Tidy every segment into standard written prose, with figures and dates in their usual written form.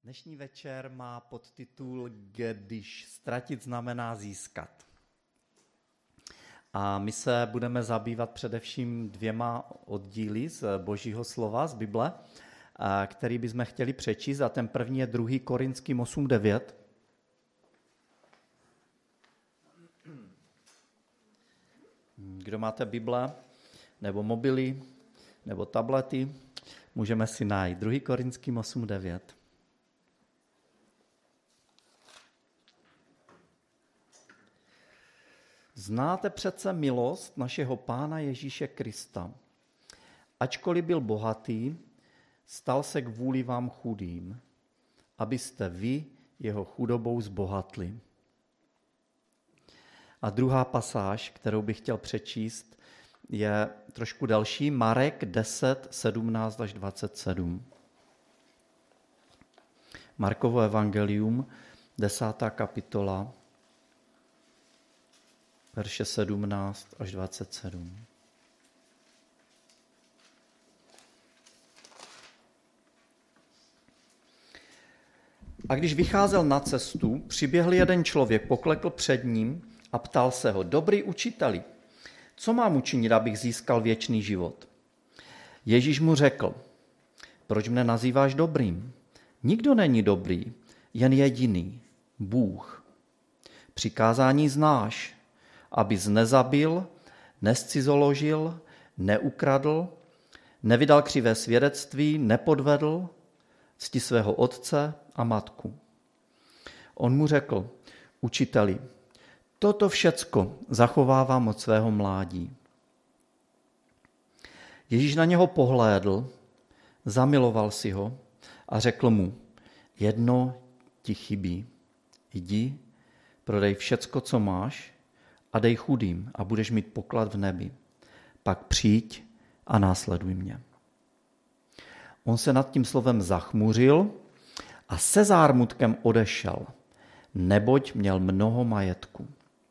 Dnešní večer má podtitul Když ztratit znamená získat. A my se budeme zabývat především dvěma oddíly z Božího slova, z Bible, který bychom chtěli přečíst. A ten první je 2. Korinským 8:9. Kdo máte Bible, nebo mobily, nebo tablety, můžeme si najít 2. Korinským 8:9. Znáte přece milost našeho Pána Ježíše Krista. Ačkoliv byl bohatý, stal se kvůli vám chudým, abyste vy jeho chudobou zbohatli. A druhá pasáž, kterou bych chtěl přečíst, je trošku delší, Marek 10, 17 až 27. Markovo evangelium, 10. kapitola, verše 17 až 27. A když vycházel na cestu, přiběhl jeden člověk, poklekl před ním a ptal se ho: Dobrý učiteli, co mám učinit, abych získal věčný život? Ježíš mu řekl: Proč mne nazýváš dobrým? Nikdo není dobrý, jen jediný, Bůh. Přikázání znáš: abys nezabil, nezcizoložil, neukradl, nevydal křivé svědectví, nepodvedl, cti svého otce a matku. On mu řekl: Učiteli, toto všecko zachovávám od svého mládí. Ježíš na něho pohlédl, zamiloval si ho a řekl mu: Jedno ti chybí. Jdi, prodej všecko, co máš, a dej chudým a budeš mít poklad v nebi. Pak přijď a následuj mě. On se nad tím slovem zachmuřil a se zármutkem odešel, neboť měl mnoho majetku.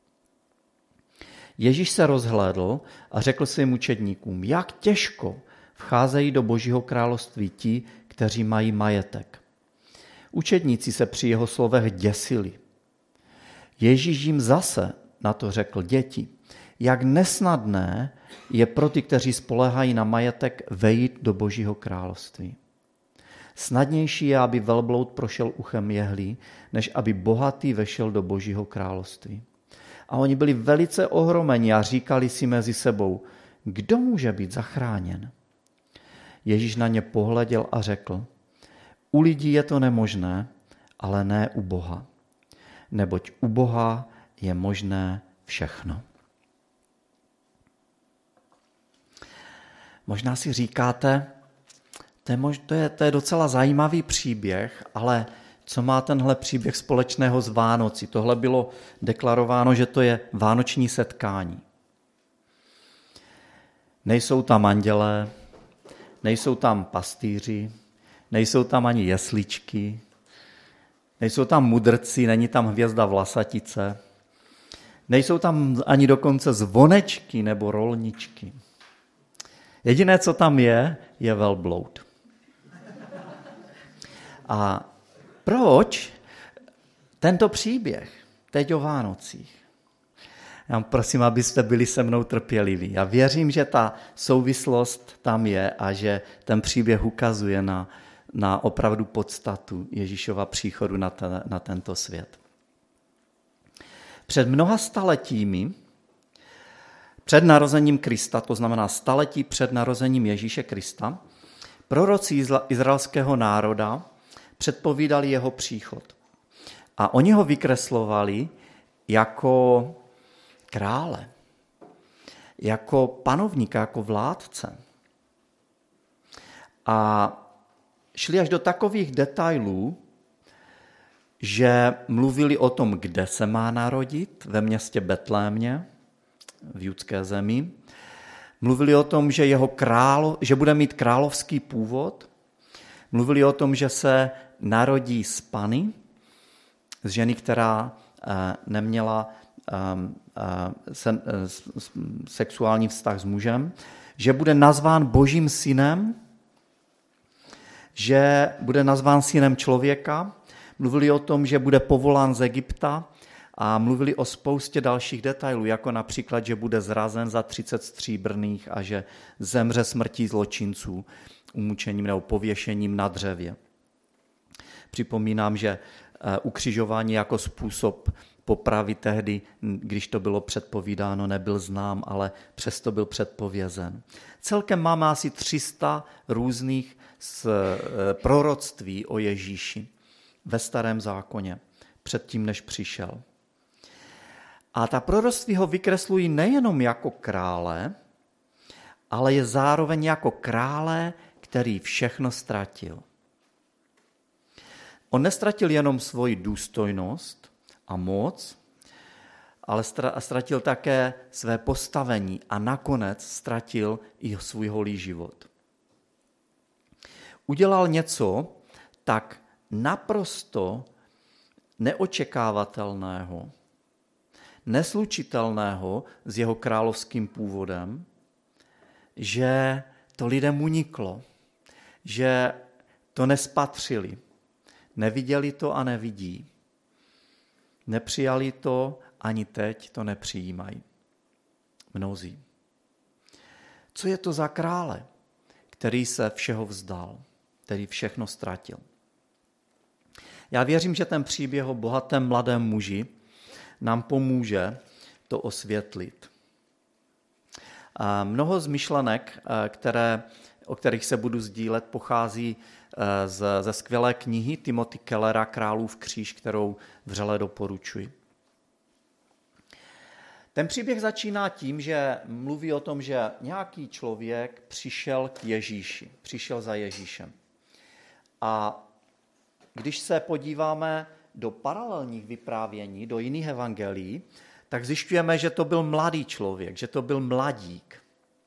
Ježíš se rozhlédl a řekl svým učedníkům: Jak těžko vcházejí do Božího království ti, kteří mají majetek. Učedníci se při jeho slovech děsili. Ježíš jim zase na to řekl: Děti, jak nesnadné je pro ty, kteří spoléhají na majetek, vejít do Božího království. Snadnější je, aby velbloud prošel uchem jehlí, než aby bohatý vešel do Božího království. A oni byli velice ohromeni a říkali si mezi sebou: Kdo může být zachráněn? Ježíš na ně pohleděl a řekl: U lidí je to nemožné, ale ne u Boha. Neboť u Boha je možné všechno. Možná si říkáte, to je docela zajímavý příběh, ale co má tenhle příběh společného s Vánoci? Tohle bylo deklarováno, že to je vánoční setkání. Nejsou tam andělé, nejsou tam pastýři, nejsou tam ani jesličky, nejsou tam mudrci, není tam hvězda vlasatice, nejsou tam ani dokonce zvonečky nebo rolničky. Jediné, co tam je velbloud. A proč tento příběh teď o Vánocích? Já prosím, abyste byli se mnou trpěliví. Já věřím, že ta souvislost tam je a že ten příběh ukazuje na opravdu podstatu Ježíšova příchodu na tento svět. Před mnoha staletími, před narozením Krista, to znamená staletí před narozením Ježíše Krista, proroci izraelského národa předpovídali jeho příchod. A oni ho vykreslovali jako krále, jako panovníka, jako vládce. A šli až do takových detailů, že mluvili o tom, kde se má narodit, ve městě Betlémě, v judské zemi. Mluvili o tom, že bude mít královský původ. Mluvili o tom, že se narodí z Pany, z ženy, která neměla sexuální vztah s mužem, že bude nazván Božím synem, že bude nazván synem člověka, mluvili o tom, že bude povolán z Egypta a mluvili o spoustě dalších detailů, jako například, že bude zrazen za 30 stříbrných a že zemře smrtí zločinců umučením nebo pověšením na dřevě. Připomínám, že ukřižování jako způsob popravy tehdy, když to bylo předpovídáno, nebyl znám, ale přesto byl předpovězen. Celkem máme asi 300 různých proroctví o Ježíši ve Starém zákoně, předtím, než přišel. A ta proroctví ho vykreslují nejenom jako krále, ale je zároveň jako krále, který všechno ztratil. On nestratil jenom svoji důstojnost a moc, ale ztratil také své postavení a nakonec ztratil i svůj holý život. Udělal něco tak naprosto neočekávatelného, neslučitelného s jeho královským původem, že to lidem uniklo, že to nespatřili, neviděli to a nevidí. Nepřijali to, ani teď to nepřijímají. Mnozí. Co je to za krále, který se všeho vzdal, který všechno ztratil? Já věřím, že ten příběh o bohatém mladém muži nám pomůže to osvětlit. A mnoho z myšlenek, o kterých se budu sdílet, pochází ze skvělé knihy Timothy Kellera Králův kříž, kterou vřele doporučuji. Ten příběh začíná tím, že mluví o tom, že nějaký člověk přišel k Ježíši, přišel za Ježíšem. A když se podíváme do paralelních vyprávění, do jiných evangelií, tak zjišťujeme, že to byl mladý člověk, že to byl mladík.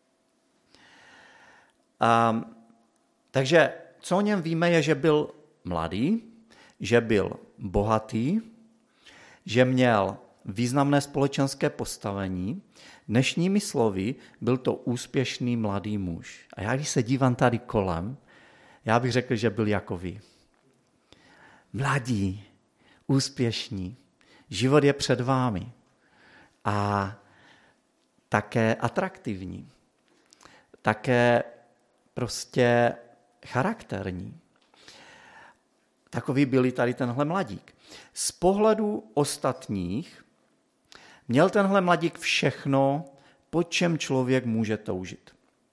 Takže co o něm víme, je, že byl mladý, že byl bohatý, že měl významné společenské postavení. Dnešními slovy byl to úspěšný mladý muž. A já, když se dívám tady kolem, já bych řekl, že byl jako vy. Mladí, úspěšní, život je před vámi a také atraktivní, také prostě charakterní. Takový byl tady tenhle mladík. Z pohledu ostatních měl tenhle mladík všechno, po čem člověk může toužit.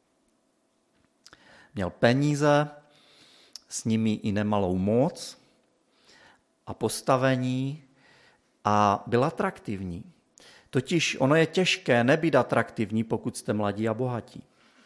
Měl peníze, s nimi i nemalou moc a postavení a byl atraktivní. Totiž ono je těžké nebýt atraktivní, pokud jste mladí a bohatí.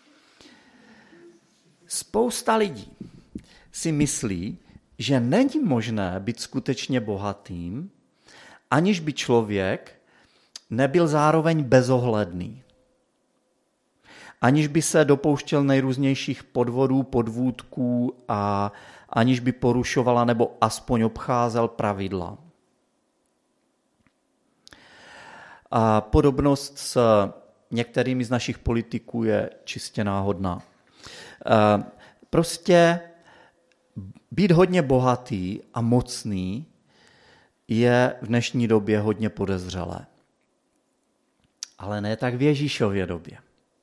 Spousta lidí si myslí, že není možné být skutečně bohatým, aniž by člověk nebyl zároveň bezohledný. Aniž by se dopouštěl nejrůznějších podvodů, podvůdků a aniž by porušovala nebo aspoň obcházel pravidla. A podobnost s některými z našich politiků je čistě náhodná. Prostě být hodně bohatý a mocný je v dnešní době hodně podezřelé. Ale ne tak v Ježíšově době.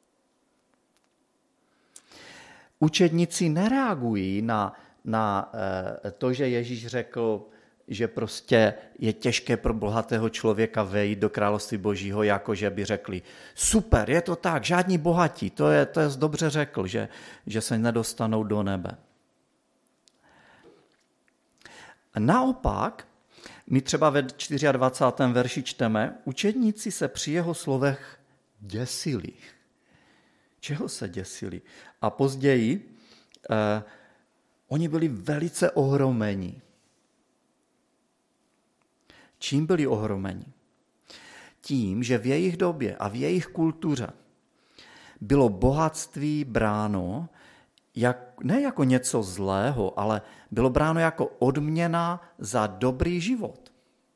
Učedníci nereagují na to, že Ježíš řekl, že prostě je těžké pro bohatého člověka vejít do království Božího, jako že by řekli, super, je to tak, žádní bohatí, to je dobře řekl, že se nedostanou do nebe. Naopak, my třeba ve 24. verši čteme, učedníci se při jeho slovech děsili. Čeho se děsili? A později oni byli velice ohromeni. Čím byli ohromeni? Tím, že v jejich době a v jejich kultuře bylo bohatství bráno ne jako něco zlého, ale bylo bráno jako odměna za dobrý život.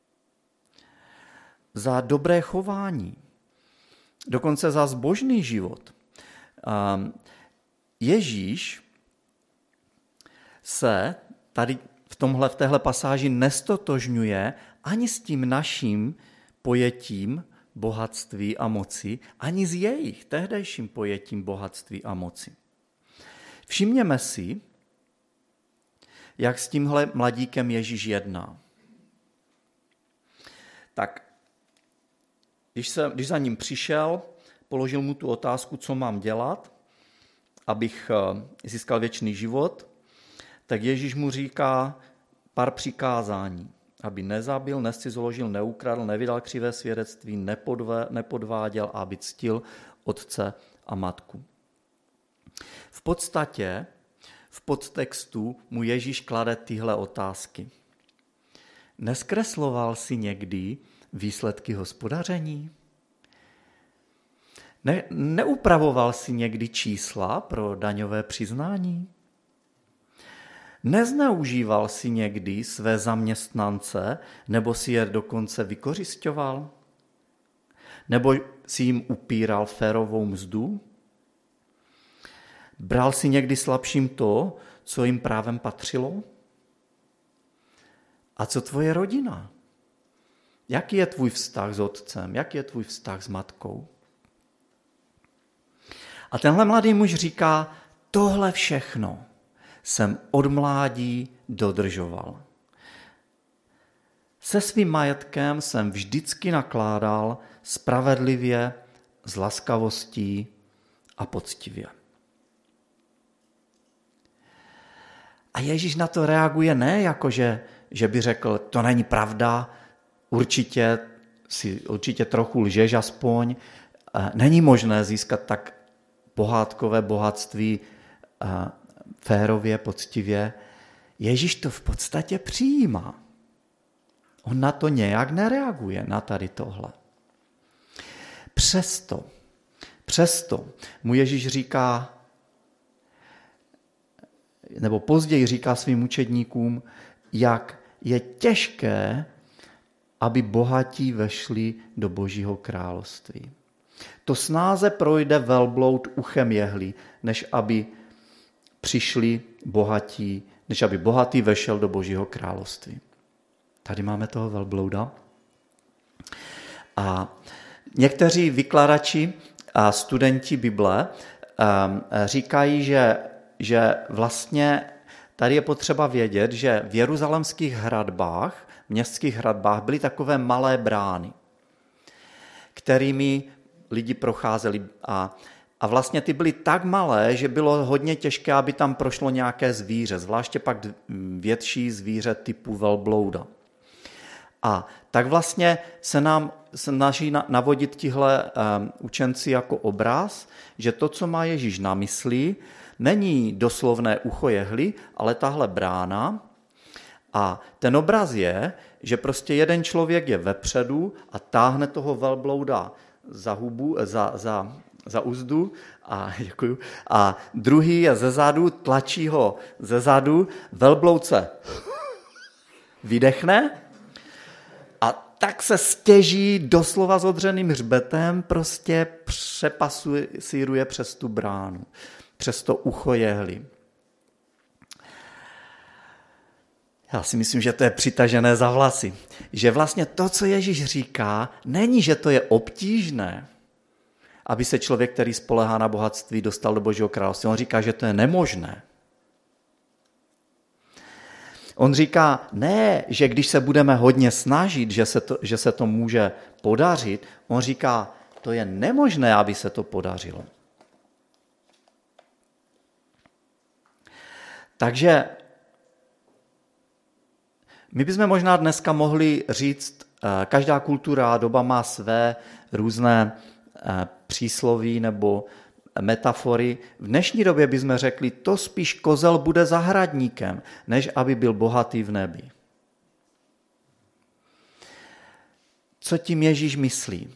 Za dobré chování. Dokonce za zbožný život. Ježíš se tady v téhle pasáži nestotožňuje ani s tím naším pojetím bohatství a moci, ani s jejich tehdejším pojetím bohatství a moci. Všimněme si, jak s tímhle mladíkem Ježíš jedná. Tak, když za ním přišel, položil mu tu otázku, co mám dělat, abych získal věčný život, tak Ježíš mu říká pár přikázání. Aby nezabil, nezcizoložil, neukradl, nevydal křivé svědectví, nepodváděl a aby ctil otce a matku. V podstatě, v podtextu mu Ježíš klade tyhle otázky. Neskresloval si někdy výsledky hospodaření? Neupravoval si někdy čísla pro daňové přiznání? Nezneužíval si někdy své zaměstnance, nebo si je dokonce vykořisťoval? Nebo si jim upíral férovou mzdu? Bral si někdy slabším to, co jim právem patřilo? A co tvoje rodina? Jaký je tvůj vztah s otcem? Jaký je tvůj vztah s matkou? A tenhle mladý muž říká, tohle všechno jsem od mládí dodržoval. Se svým majetkem jsem vždycky nakládal spravedlivě, s laskavostí a poctivě. A Ježíš na to reaguje ne jako, že by řekl, to není pravda, určitě trochu lžeš aspoň, není možné získat tak pohádkové bohatství férově, poctivě. Ježíš to v podstatě přijímá. On na to nějak nereaguje, na tady tohle. Přesto mu Ježíš říká, nebo později říká svým učedníkům, jak je těžké, aby bohatí vešli do Božího království. To snáze projde velbloud uchem jehly, než aby bohatý vešel do Božího království. Tady máme toho velblouda. A někteří vykladači a studenti Bible říkají, že vlastně tady je potřeba vědět, že v jeruzalemských hradbách, městských hradbách byly takové malé brány, kterými lidi procházeli a vlastně ty byly tak malé, že bylo hodně těžké, aby tam prošlo nějaké zvíře, zvláště pak větší zvíře typu velblouda. A tak vlastně se snaží navodit tihle učenci jako obraz, že to, co má Ježíš na mysli, není doslovné ucho jehly, ale tahle brána. A ten obraz je, že prostě jeden člověk je vepředu a táhne toho velblouda za hubu, za uzdu a druhý je zezadu, tlačí ho zezadu, velbloud se vydechne a tak se stěží doslova s odřeným hřbetem, prostě přepasíruje přes tu bránu, přes to ucho jehly. Já si myslím, že to je přitažené za vlasy. Že vlastně to, co Ježíš říká, není, že to je obtížné, aby se člověk, který spoléhá na bohatství, dostal do Božího království. On říká, že to je nemožné. On říká, ne, že když se budeme hodně snažit, že se to může podařit. On říká, to je nemožné, aby se to podařilo. Takže my bychom možná dneska mohli říct, každá kultura a doba má své různé přísloví nebo metafory. V dnešní době bychom řekli, to spíš kozel bude zahradníkem, než aby byl bohatý v nebi. Co tím Ježíš myslí?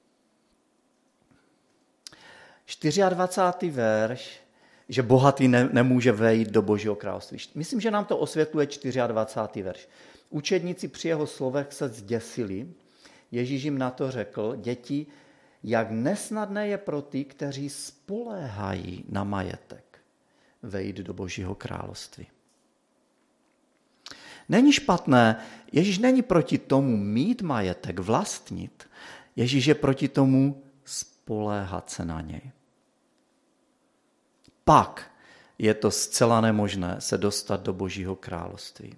24. verš, že bohatý nemůže vejít do Božího království. Myslím, že nám to osvětluje 24. verš. Učedníci při jeho slovech se zděsili. Ježíš jim na to řekl, děti, jak nesnadné je pro ty, kteří spoléhají na majetek, vejít do Božího království. Není špatné, Ježíš není proti tomu mít majetek, vlastnit. Ježíš je proti tomu spoléhat se na něj. Pak je to zcela nemožné se dostat do Božího království.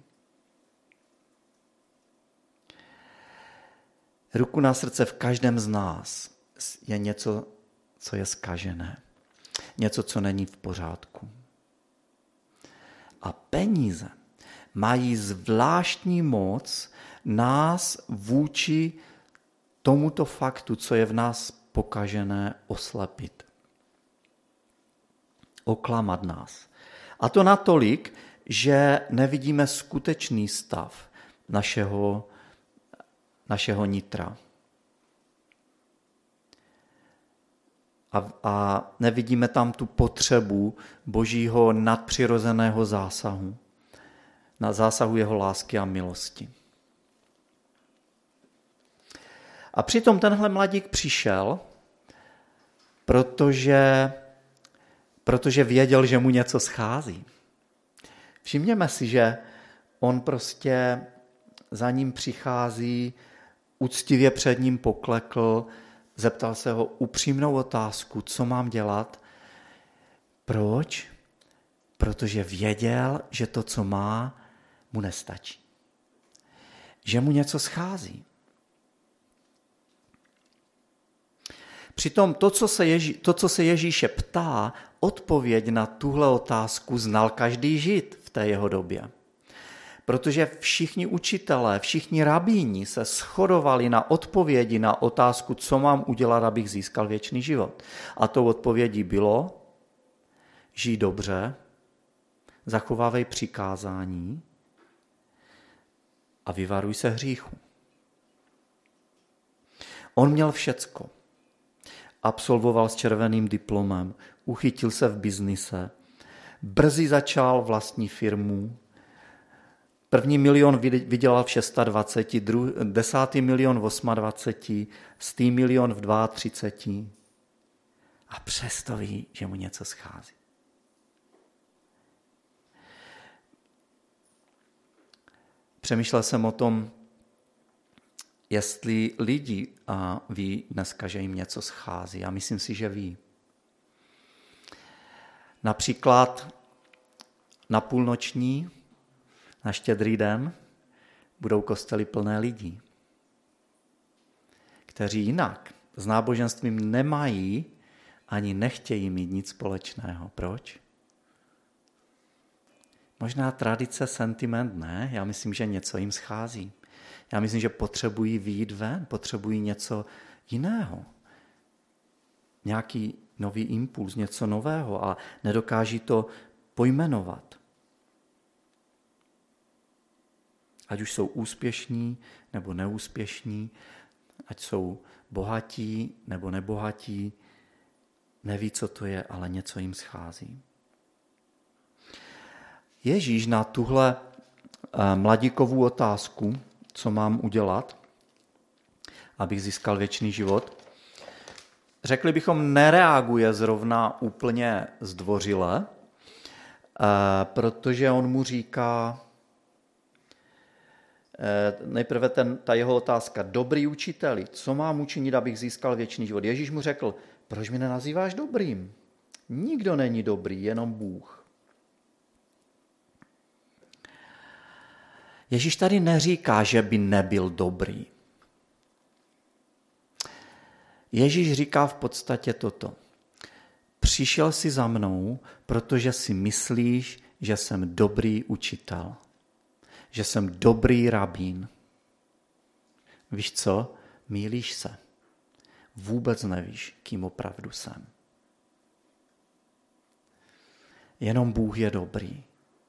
Ruku na srdce, v každém z nás je něco, co je zkažené. Něco, co není v pořádku. A peníze mají zvláštní moc nás vůči tomuto faktu, co je v nás pokažené, oslepit. Oklamat nás. A to natolik, že nevidíme skutečný stav našeho nitra. A nevidíme tam tu potřebu Božího nadpřirozeného zásahu. Na zásahu jeho lásky a milosti. A přitom tenhle mladík přišel, protože věděl, že mu něco schází. Všimněme si, že on prostě za ním přichází, úctivě před ním poklekl, zeptal se ho upřímnou otázku, co mám dělat. Proč? Protože věděl, že to, co má, mu nestačí. Že mu něco schází. Přitom to, co se Ježíše ptá, odpověď na tuhle otázku znal každý Žid v té jeho době. Protože všichni učitelé, všichni rabíni se shodovali na odpovědi na otázku, co mám udělat, abych získal věčný život. A tou odpovědí bylo, žij dobře, zachovávej přikázání a vyvaruj se hříchu. On měl všecko. Absolvoval s červeným diplomem, uchytil se v biznise, brzy začal vlastní firmu, 1. milion vydělal v 26, 10. milion v 28, 100 milion v 32 a přesto ví, že mu něco schází. Přemýšlel jsem o tom, jestli lidi ví dneska, že jim něco schází. A myslím si, že ví. Například na půlnoční, na Štědrý den, budou kostely plné lidí, kteří jinak s náboženstvím nemají ani nechtějí mít nic společného. Proč? Možná tradice, sentiment, ne. Já myslím, že něco jim schází. Já myslím, že potřebují vyjít ven, potřebují něco jiného. Nějaký nový impuls, něco nového a nedokáží to pojmenovat. Ať už jsou úspěšní nebo neúspěšní, ať jsou bohatí nebo nebohatí, neví, co to je, ale něco jim schází. Ježíš na tuhle mladíkovou otázku, co mám udělat, abych získal věčný život, řekli bychom, nereaguje zrovna úplně zdvořile, protože on mu říká, nejprve ta jeho otázka, dobrý učiteli, co mám učinit, abych získal věčný život? Ježíš mu řekl, proč mě nenazýváš dobrým? Nikdo není dobrý, jenom Bůh. Ježíš tady neříká, že by nebyl dobrý. Ježíš říká v podstatě toto. Přišel jsi za mnou, protože si myslíš, že jsem dobrý učitel. Že jsem dobrý rabín. Víš co? Mýlíš se. Vůbec nevíš, kým opravdu jsem. Jenom Bůh je dobrý.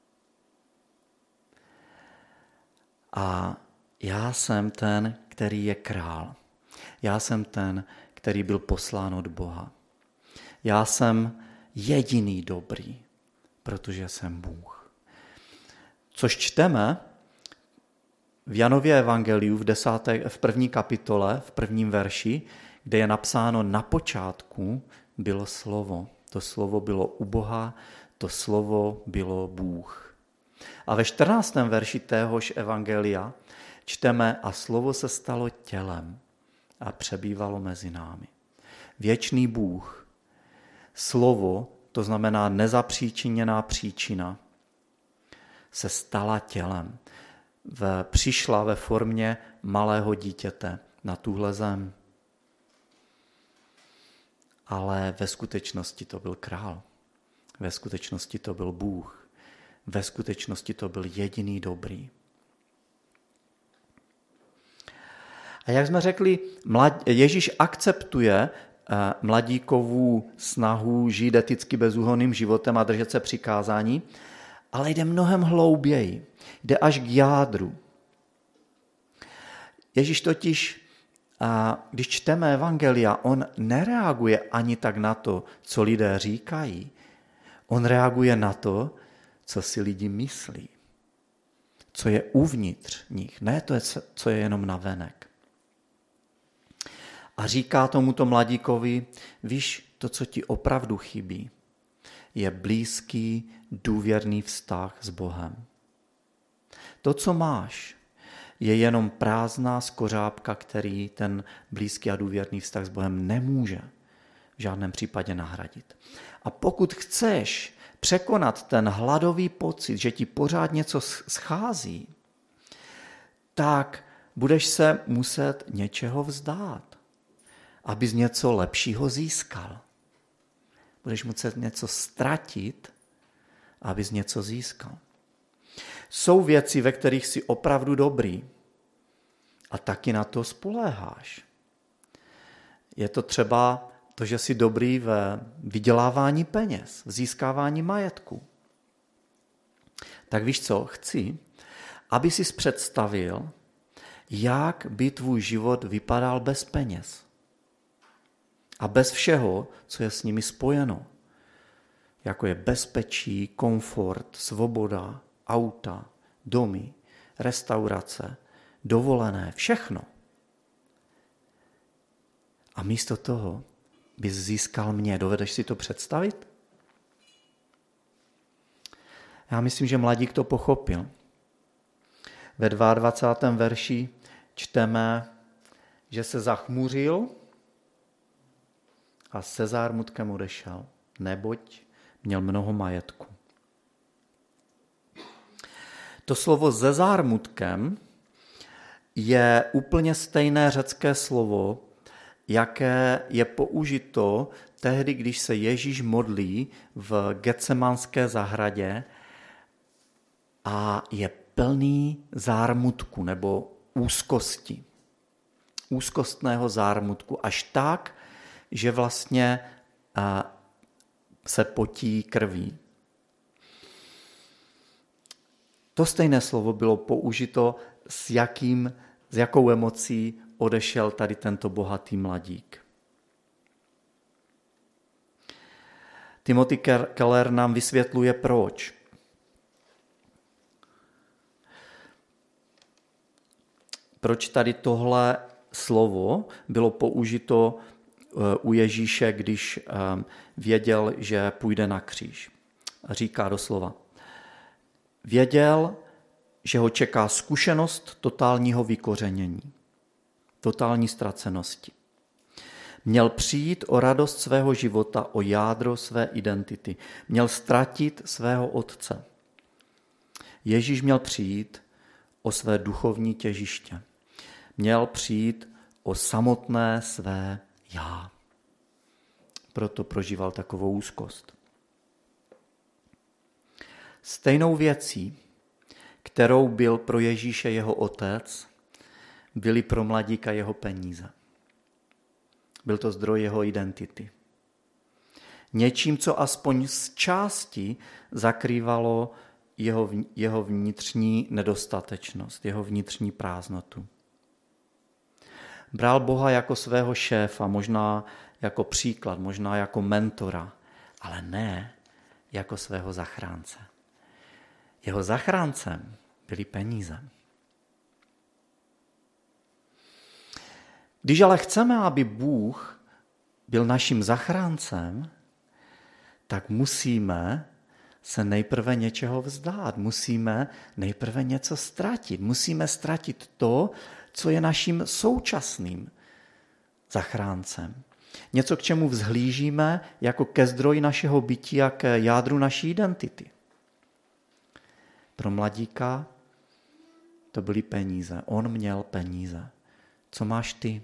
A já jsem ten, který je král. Já jsem ten, který byl poslán od Boha. Já jsem jediný dobrý, protože jsem Bůh. Což čteme v Janově evangeliu v 1. kapitole, v 1. verši, kde je napsáno, na počátku bylo slovo. To slovo bylo u Boha, to slovo bylo Bůh. A ve 14. verši téhož evangelia čteme: a slovo se stalo tělem a přebývalo mezi námi. Věčný Bůh, slovo, to znamená nezapříčiněná příčina, se stala tělem. Přišla ve formě malého dítěte na tuhle zem. Ale ve skutečnosti to byl král. Ve skutečnosti to byl Bůh. Ve skutečnosti to byl jediný dobrý. A jak jsme řekli, Ježíš akceptuje mladíkovu snahu žít eticky bezúhonným životem a držet se přikázání, ale jde mnohem hlouběji. Jde až k jádru. Ježíš totiž, když čteme evangelia, on nereaguje ani tak na to, co lidé říkají. On reaguje na to, co si lidi myslí. Co je uvnitř nich, ne to, co je jenom navenek. A říká tomuto mladíkovi: víš, to, co ti opravdu chybí, je blízký, důvěrný vztah s Bohem. To, co máš, je jenom prázdná skořápka, který ten blízký a důvěrný vztah s Bohem nemůže v žádném případě nahradit. A pokud chceš překonat ten hladový pocit, že ti pořád něco schází, tak budeš se muset něčeho vzdát, abys něco lepšího získal. Budeš muset něco ztratit, abys něco získal. Jsou věci, ve kterých jsi opravdu dobrý a taky na to spoléháš. Je to třeba to, že jsi dobrý ve vydělávání peněz, v získávání majetku. Tak víš co, chci, aby jsi představil, jak by tvůj život vypadal bez peněz. A bez všeho, co je s nimi spojeno. Jako je bezpečí, komfort, svoboda, auta, domy, restaurace, dovolené, všechno. A místo toho bys získal mě. Dovedeš si to představit? Já myslím, že mladík to pochopil. Ve 22. verši čteme, že se zachmuřil a se zármutkem odešel, neboť měl mnoho majetku. To slovo se zármutkem je úplně stejné řecké slovo, jaké je použito tehdy, když se Ježíš modlí v Getsemanské zahradě a je plný zármutku nebo úzkosti. Úzkostného zármutku až tak, že vlastně se potí krví. To stejné slovo bylo použito s jakou emocí odešel tady tento bohatý mladík. Timothy Keller nám vysvětluje proč. Proč tady tohle slovo bylo použito u Ježíše, když věděl, že půjde na kříž. Říká doslova: věděl, že ho čeká zkušenost totálního vykořenění, totální ztracenosti. Měl přijít o radost svého života, o jádro své identity. Měl ztratit svého otce. Ježíš měl přijít o své duchovní těžiště. Měl přijít o samotné své já. Proto prožíval takovou úzkost. Stejnou věcí, kterou byl pro Ježíše jeho otec, byly pro mladíka jeho peníze. Byl to zdroj jeho identity. Něčím, co aspoň z části zakrývalo jeho vnitřní nedostatečnost, jeho vnitřní prázdnotu. Bral Boha jako svého šéfa, možná jako příklad, možná jako mentora, ale ne jako svého zachránce. Jeho zachráncem byly peníze. Když ale chceme, aby Bůh byl naším zachráncem, tak musíme se nejprve něčeho vzdát. Musíme nejprve něco ztratit. Musíme ztratit to, co je naším současným zachráncem. Něco, k čemu vzhlížíme jako ke zdroji našeho bytí a k jádru naší identity. Pro mladíka to byly peníze. On měl peníze. Co máš ty?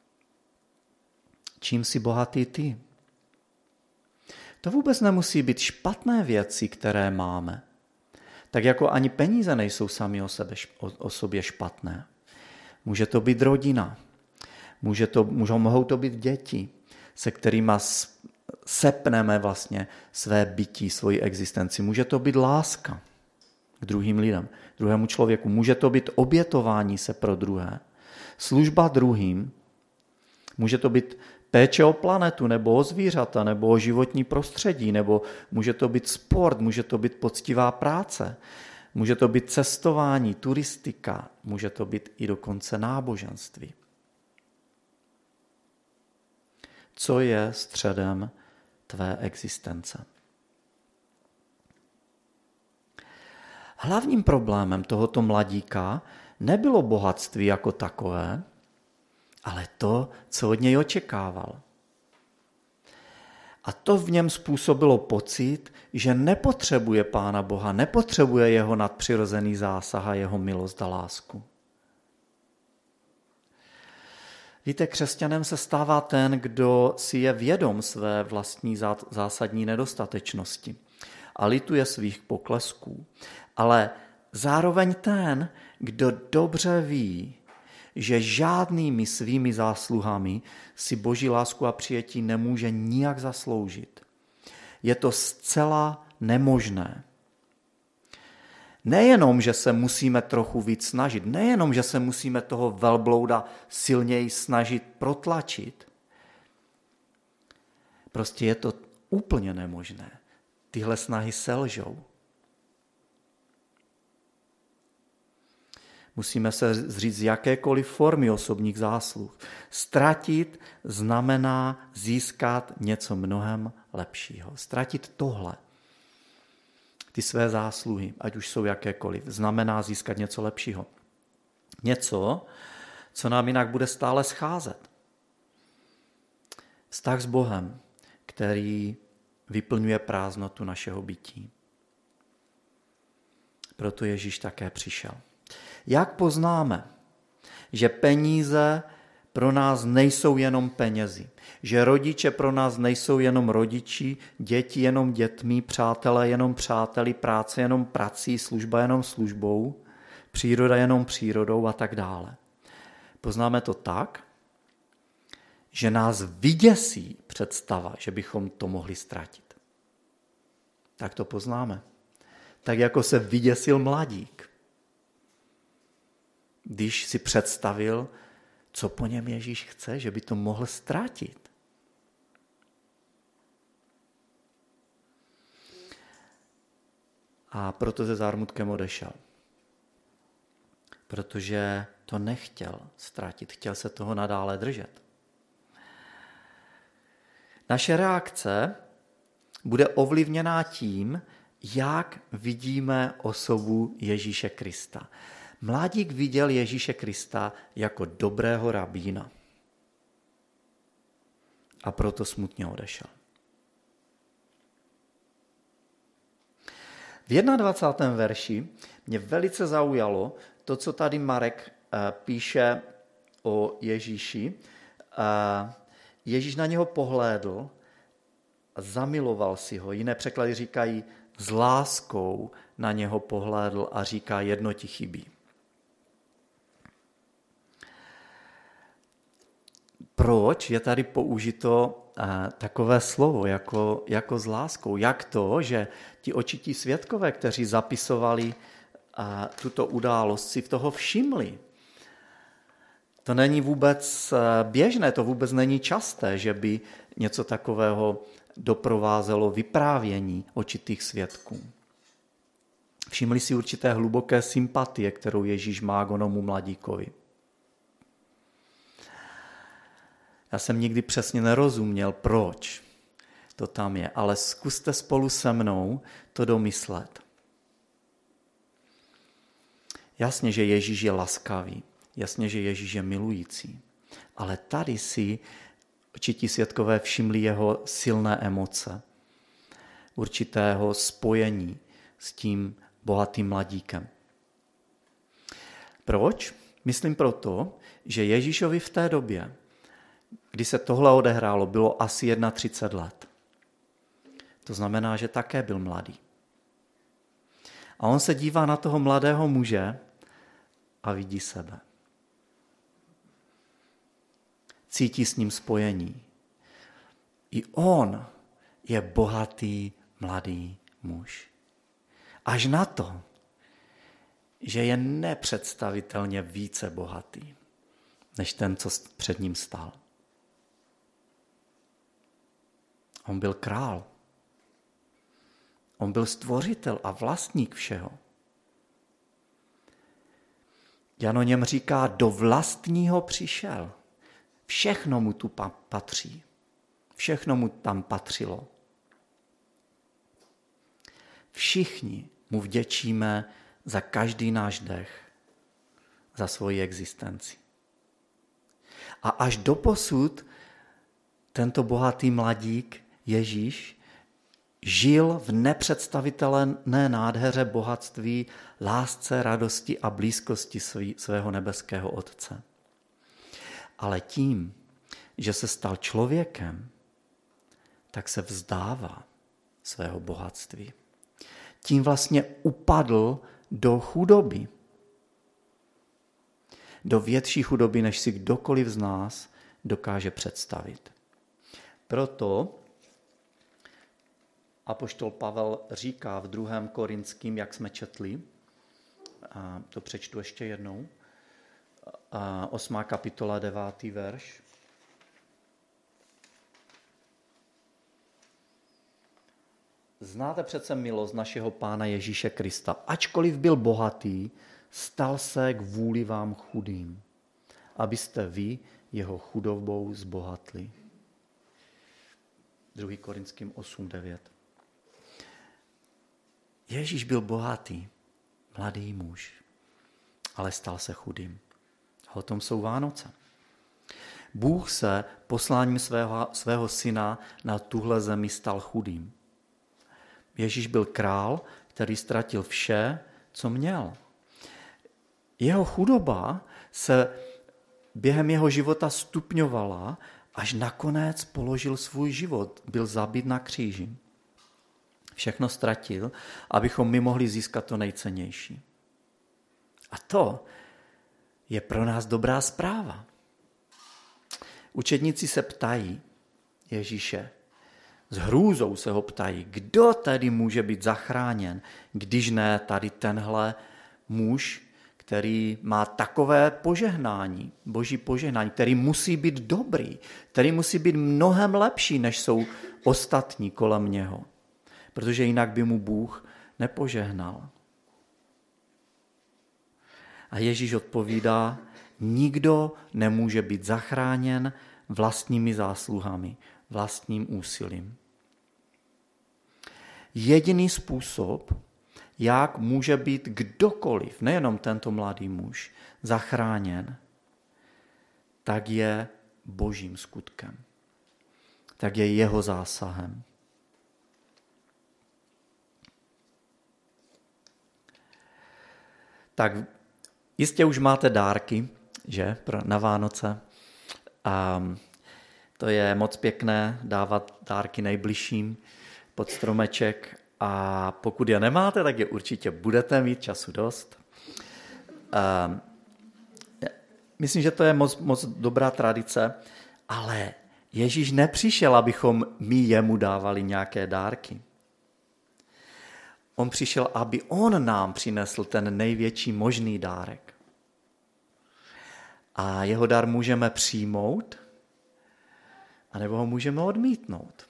Čím jsi bohatý ty? To vůbec nemusí být špatné věci, které máme. Tak jako ani peníze nejsou sami o sobě špatné. Může to být rodina. Mohou to být děti, se kterými sepneme vlastně své bytí, svoji existenci. Může to být láska k druhým lidem, druhému člověku. Může to být obětování se pro druhé. Služba druhým. Může to být péče o planetu, nebo o zvířata, nebo o životní prostředí, nebo může to být sport, může to být poctivá práce, může to být cestování, turistika, může to být i dokonce náboženství. Co je středem tvé existence? Hlavním problémem tohoto mladíka nebylo bohatství jako takové, ale to, co od něj očekával. A to v něm způsobilo pocit, že nepotřebuje Pána Boha, nepotřebuje jeho nadpřirozený zásah a jeho milost a lásku. Víte, křesťanem se stává ten, kdo si je vědom své vlastní zásadní nedostatečnosti a lituje svých poklesků, ale zároveň ten, kdo dobře ví, že žádnými svými zásluhami si Boží lásku a přijetí nemůže nijak zasloužit. Je to zcela nemožné. Nejenom, že se musíme trochu víc snažit, nejenom, že se musíme toho velblouda silněji snažit protlačit, prostě je to úplně nemožné. Tyhle snahy selžou. Musíme se zříct z jakékoliv formy osobních zásluh. Ztratit znamená získat něco mnohem lepšího. Ztratit tohle, ty své zásluhy, ať už jsou jakékoliv, znamená získat něco lepšího. Něco, co nám jinak bude stále scházet. Vztah s Bohem, který vyplňuje prázdnotu našeho bytí. Proto Ježíš také přišel. Jak poznáme, že peníze pro nás nejsou jenom penězi, že rodiče pro nás nejsou jenom rodiči, děti jenom dětmi, přátelé jenom přáteli, práce jenom prací, služba jenom službou, příroda jenom přírodou a tak dále. Poznáme to tak, že nás vyděsí představa, že bychom to mohli ztratit. Tak to poznáme. Tak jako se vyděsil mladík, když si představil, co po něm Ježíš chce, že by to mohl ztratit. A proto se zármutkem odešel. Protože to nechtěl ztratit, chtěl se toho nadále držet. Naše reakce bude ovlivněná tím, jak vidíme osobu Ježíše Krista. Mladík viděl Ježíše Krista jako dobrého rabína. A proto smutně odešel. V 21. verši mě velice zaujalo to, co tady Marek píše o Ježíši. Ježíš na něho pohlédl a zamiloval si ho. Jiné překlady říkají, s láskou na něho pohlédl a říká, jedno ti chybí. Proč je tady použito takové slovo jako s láskou? Jak to, že ti očití svědkové, kteří zapisovali tuto událost, si toho všimli? To není vůbec běžné, to vůbec není časté, že by něco takového doprovázelo vyprávění očitých svědků. Všimli si určité hluboké sympatie, kterou Ježíš má k onomu mladíkovi. Já jsem nikdy přesně nerozuměl, proč to tam je. Ale zkuste spolu se mnou to domyslet. Jasně, že Ježíš je laskavý. Jasně, že Ježíš je milující. Ale tady si určití svědkové všimli jeho silné emoce. Určitého spojení s tím bohatým mladíkem. Proč? Myslím proto, že Ježíšovi v té době, kdy se tohle odehrálo, bylo asi 31 let. To znamená, že také byl mladý. A on se dívá na toho mladého muže a vidí sebe. Cítí s ním spojení. I on je bohatý mladý muž. Až na to, že je nepředstavitelně více bohatý, než ten, co před ním stál. On byl král. On byl stvořitel a vlastník všeho. Jan o něm říká, do vlastního přišel. Všechno mu tu patří. Všechno mu tam patřilo. Všichni mu vděčíme za každý náš dech, za svoji existenci. A až doposud tento bohatý mladík Ježíš žil v nepředstavitelné nádheře bohatství, lásce, radosti a blízkosti svého nebeského Otce. Ale tím, že se stal člověkem, tak se vzdává svého bohatství. Tím vlastně upadl do chudoby. Do větší chudoby, než si kdokoliv z nás dokáže představit. Proto apoštol Pavel říká v 2. Korinským, jak jsme četli, a to přečtu ještě jednou, 8. kapitola, 9. verš. Znáte přece milost našeho Pána Ježíše Krista. Ačkoliv byl bohatý, stal se k vůli vám chudým, abyste vy jeho chudobou zbohatli. 2. Korinským 8:9. Ježíš byl bohatý, mladý muž, ale stal se chudým. O tom jsou Vánoce. Bůh se posláním svého syna na tuhle zemi stal chudým. Ježíš byl král, který ztratil vše, co měl. Jeho chudoba se během jeho života stupňovala, až nakonec položil svůj život, byl zabit na kříži. Všechno ztratil, abychom my mohli získat to nejcennější. A to je pro nás dobrá zpráva. Učedníci se ptají Ježíše, s hrůzou se ho ptají, kdo tedy může být zachráněn, když ne tady tenhle muž, který má takové požehnání, boží požehnání, který musí být dobrý, který musí být mnohem lepší, než jsou ostatní kolem něho. Protože jinak by mu Bůh nepožehnal. A Ježíš odpovídá, nikdo nemůže být zachráněn vlastními zásluhami, vlastním úsilím. Jediný způsob, jak může být kdokoliv, nejenom tento mladý muž, zachráněn, tak je božím skutkem. Tak je jeho zásahem. Tak jistě už máte dárky, že, na Vánoce. A to je moc pěkné dávat dárky nejbližším pod stromeček. A pokud je nemáte, tak je určitě budete mít času dost. Myslím, že to je moc dobrá tradice, ale Ježíš nepřišel, abychom my jemu dávali nějaké dárky. On přišel, aby on nám přinesl ten největší možný dárek. A jeho dar můžeme přijmout, anebo ho můžeme odmítnout.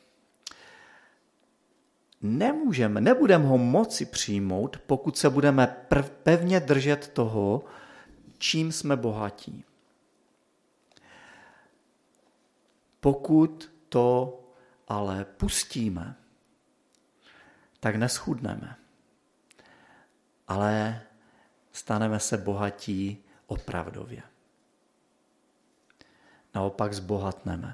Nebudeme ho moci přijmout, pokud se budeme pevně držet toho, čím jsme bohatí. Pokud to ale pustíme, tak neschudneme, ale staneme se bohatí opravdově. Naopak zbohatneme.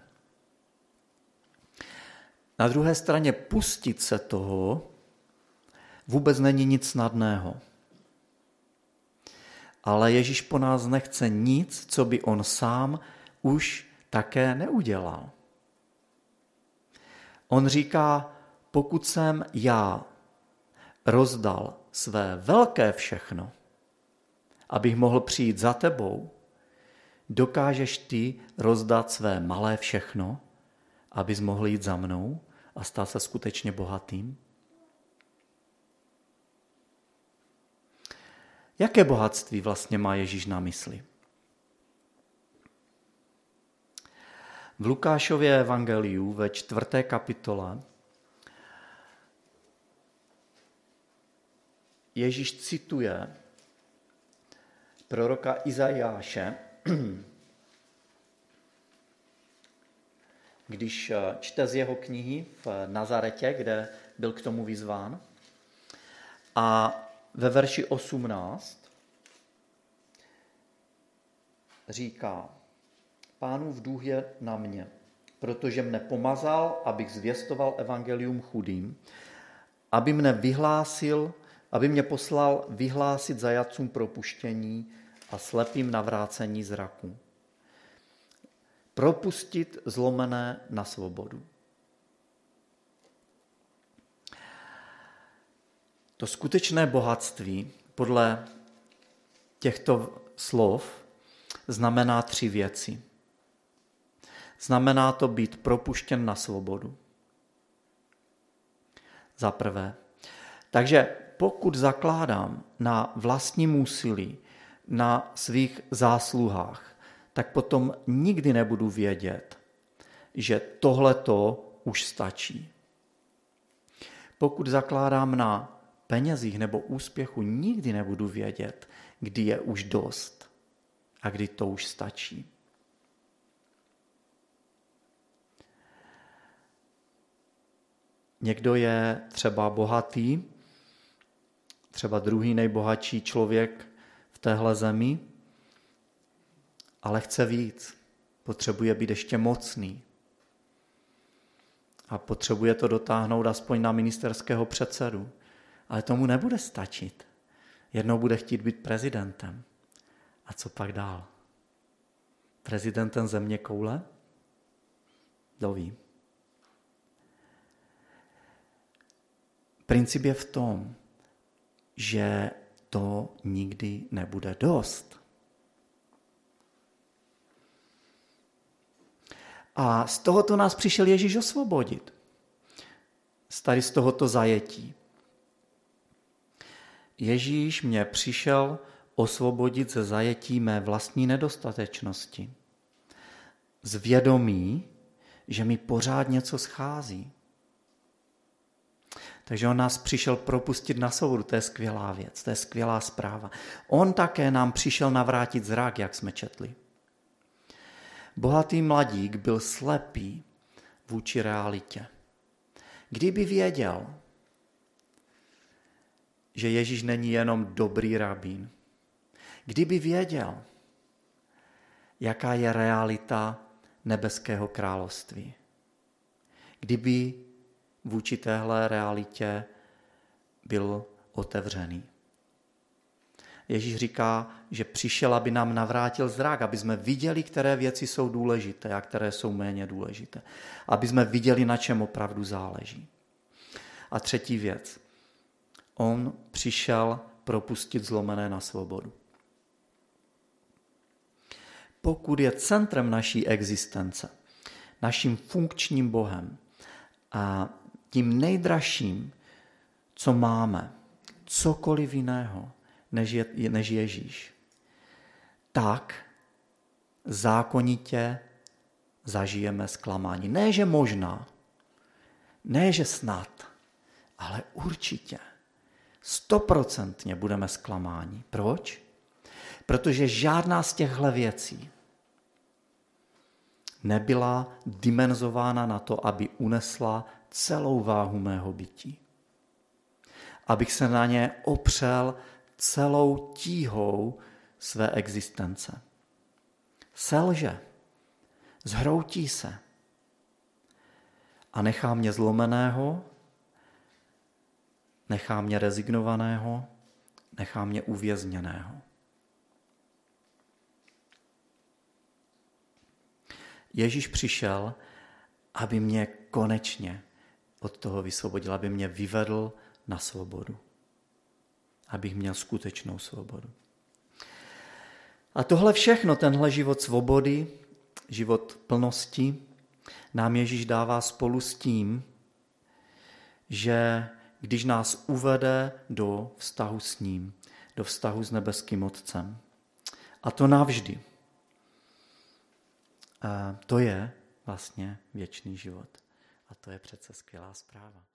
Na druhé straně pustit se toho vůbec není nic snadného. Ale Ježíš po nás nechce nic, co by on sám už také neudělal. On říká, pokud jsem já rozdal své velké všechno, abych mohl přijít za tebou, dokážeš ty rozdat své malé všechno, abys mohl jít za mnou a stát se skutečně bohatým? Jaké bohatství vlastně má Ježíš na mysli? V Lukášově evangeliu ve 4. kapitole Ježíš cituje proroka Izajáše, když čte z jeho knihy v Nazaretě, kde byl k tomu vyzván. A ve verši 18 říká, Pánův duch je na mě, protože mne pomazal, abych zvěstoval evangelium chudým, aby mě poslal vyhlásit zajatcům propuštění a slepým navrácení zraku. Propustit zlomené na svobodu. To skutečné bohatství podle těchto slov znamená 3 věci. Znamená to být propuštěn na svobodu. Za prvé. Takže pokud zakládám na vlastním úsilí, na svých zásluhách, tak potom nikdy nebudu vědět, že tohleto už stačí. Pokud zakládám na penězích nebo úspěchu, nikdy nebudu vědět, kdy je už dost a kdy to už stačí. Někdo je třeba bohatý, třeba druhý nejbohatší člověk v téhle zemi, ale chce víc. Potřebuje být ještě mocný. A potřebuje to dotáhnout aspoň na ministerského předsedu. Ale tomu nebude stačit. Jednou bude chtít být prezidentem. A co pak dál? Prezidentem země koule? Kdo ví? Princip je v tom, že to nikdy nebude dost. A z tohoto nás přišel Ježíš osvobodit. Z tohoto zajetí. Ježíš mě přišel osvobodit ze zajetí mé vlastní nedostatečnosti. Z vědomí, že mi pořád něco schází. Takže on nás přišel propustit na svobodu, to je skvělá věc, to je skvělá zpráva. On také nám přišel navrátit zrak, jak jsme četli. Bohatý mladík byl slepý vůči realitě. Kdyby věděl, že Ježíš není jenom dobrý rabín, kdyby věděl, jaká je realita nebeského království, kdyby vůči téhle realitě byl otevřený. Ježíš říká, že přišel, aby nám navrátil zrak, aby jsme viděli, které věci jsou důležité a které jsou méně důležité. Aby jsme viděli, na čem opravdu záleží. A třetí věc. On přišel propustit zlomené na svobodu. Pokud je centrem naší existence, naším funkčním Bohem a tím nejdražším, co máme, cokoliv jiného, než Ježíš, tak zákonitě zažijeme zklamání. Ne, že možná, ne, že snad, ale určitě, 100% budeme zklamáni. Proč? Protože žádná z těchto věcí nebyla dimenzována na to, aby unesla celou váhu mého bytí. Abych se na ně opřel celou tíhou své existence. Selže, zhroutí se a nechá mě zlomeného, nechá mě rezignovaného, nechá mě uvězněného. Ježíš přišel, aby mě konečně od toho vysvobodil, aby mě vyvedl na svobodu. Abych měl skutečnou svobodu. A tohle všechno, tenhle život svobody, život plnosti, nám Ježíš dává spolu s tím, že když nás uvede do vztahu s ním, do vztahu s nebeským Otcem. A to navždy. A to je vlastně věčný život. A to je přece skvělá zpráva.